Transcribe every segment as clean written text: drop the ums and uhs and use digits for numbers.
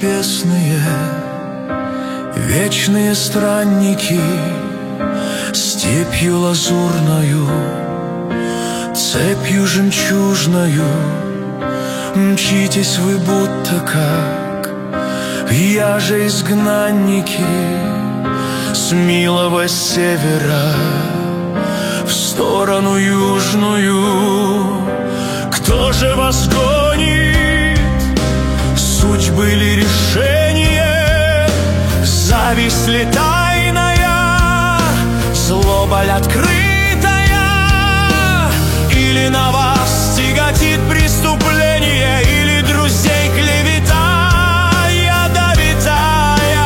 небесные, вечные странники, степью лазурною, цепью жемчужною мчитесь вы будто как я же изгнанники с милого севера в сторону южную. Кто же вас гонит? Судьбы ли решение? Зависть ли тайная? Злоба ли открытая? Или на вас тяготит преступление? Или друзей клевета ядовитая?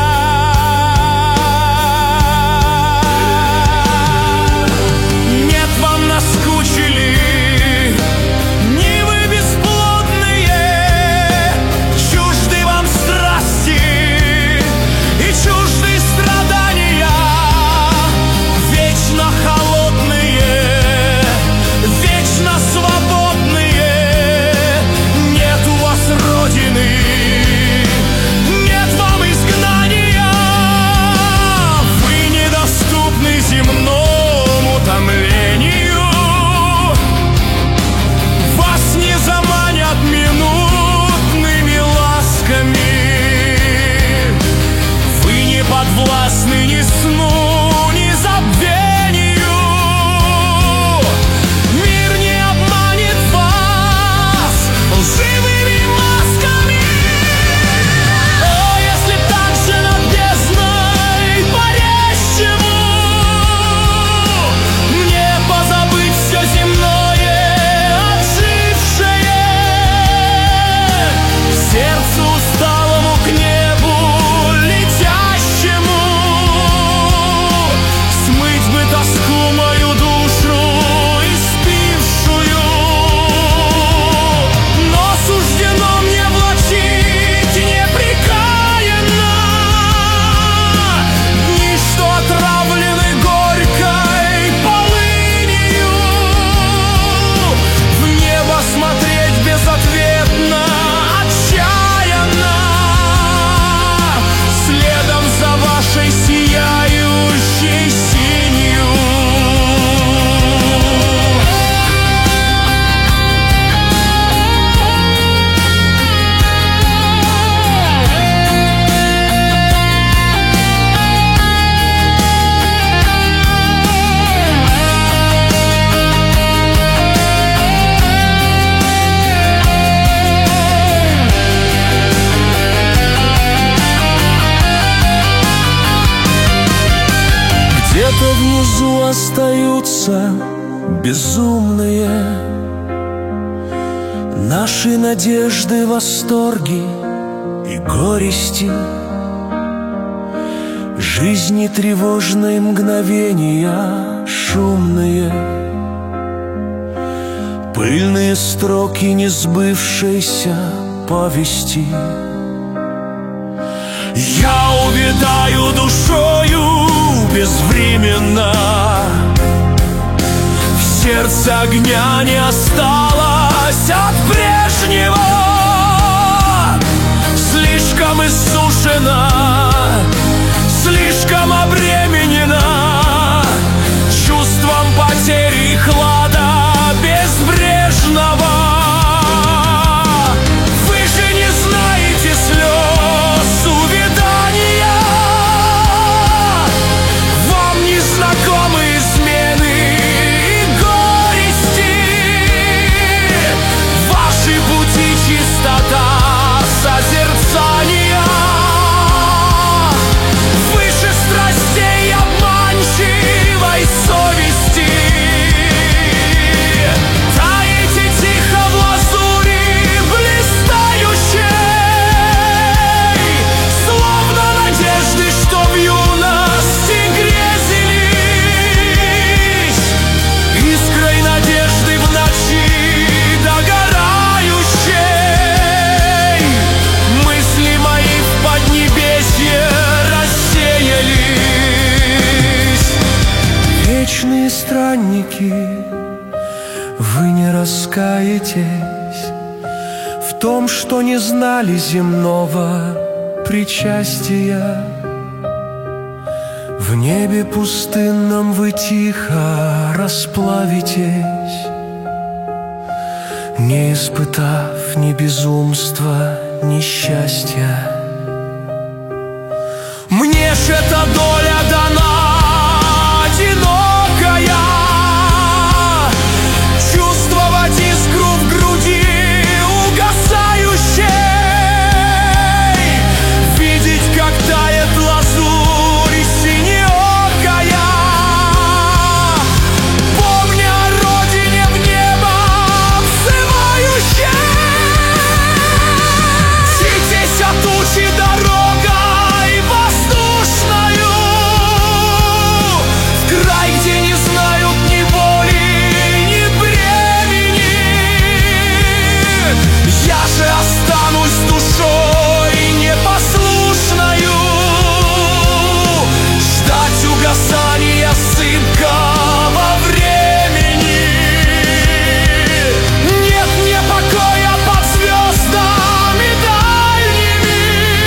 Нет, вам наскучили нивы бесплодные, чужды вам страсти и чужды страдания, вечно холодные, вечно свободные. Нет у вас родины, нет вам изгнания, вы недоступны земному томлению. Вас не заманят минутными ласками, вы не подвластны ни сну, ни забвению. Мир не обманет вас лживыми масками. О, если так же над бездной парящему мне позабыть все земное, отжившее, сердцу усталому к небу летящему, смыть бы тоску мою душу испившую. Но суждено мне влачить непрекаянно дни, что отравлены горькой полынью. В небо смотреть безответно, отчаянно, следом за вашей сияющей синью. Где-то внизу остаются безумные наши надежды, восторги и горести, жизни тревожные мгновения шумные, пыльные строки несбывшейся повести. Я увядаю душою безвременно, в сердце огня не осталось от прежнего, слишком иссушена, слишком обременена чувством потери и хлада безбрежного. Вы же не знаете слез увядания, вам не знакомы измены и горести, ваши пути чистота созерцания, выше страстей обманчивой совести. Таите тихо в лазури блистающей, словно надежды, что в юности грезились, искрой надежды в ночи догорающей. Мысли мои в поднебесье рассеялись. Вечные странники, вы не раскаетесь в том, что не знали земного причастия. В небе пустынном вы тихо расплавитесь, не испытав ни безумства, ни счастья. Мне ж эта доля дана одинокая, чувствовать искру в груди угасающей, видеть, как тает лазурь синеокая, помня о родине в небо взывающей. Мчитесь от тучи дорогой воздушною в край, где не знают ни боли, ни бремени. Я же останусь душой непослушною, ждать угасания сыпкого времени. Нет мне покоя под звездами дальними,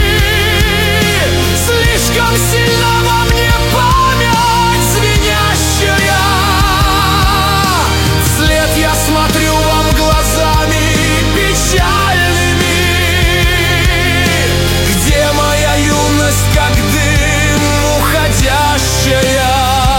слишком сильно во мне память звенящая. Вслед я смотрю вам глазами печальными. Где моя юность, как дым уходящая?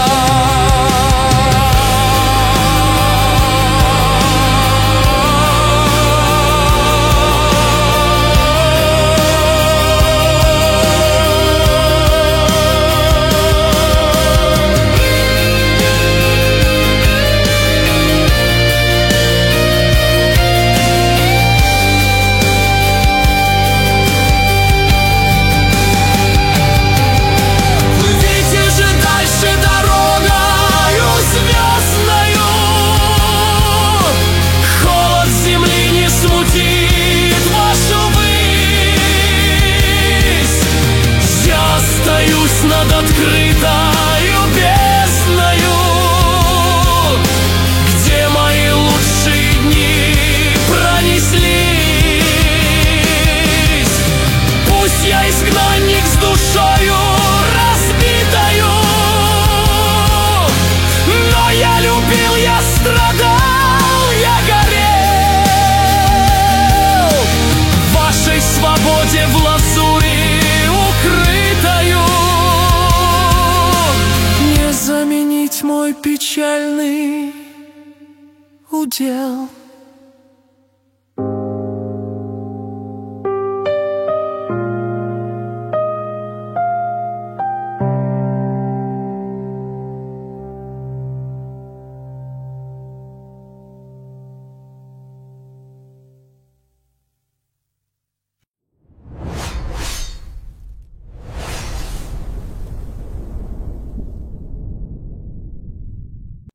Плывите же дальше дорогою звездною, холод земли не смутит вашу высь. Я остаюсь над открытою бездною, где мои лучшие дни пронеслись. Пусть я изгнанник с душою разбитою, но я любил, я страдал, я горел в вашей свободе, в лазури укрытою. Не заменить мой печальный удел.